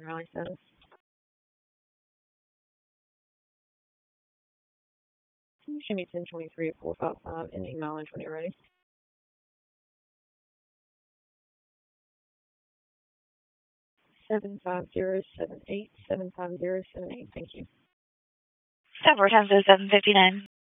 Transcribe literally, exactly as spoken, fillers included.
and rally status. Should be ten twenty-three at four five five, ending mileage when you're ready. Seven five zero seven eight seven five zero seven eight. Thank you. That four times oh seven fifty nine.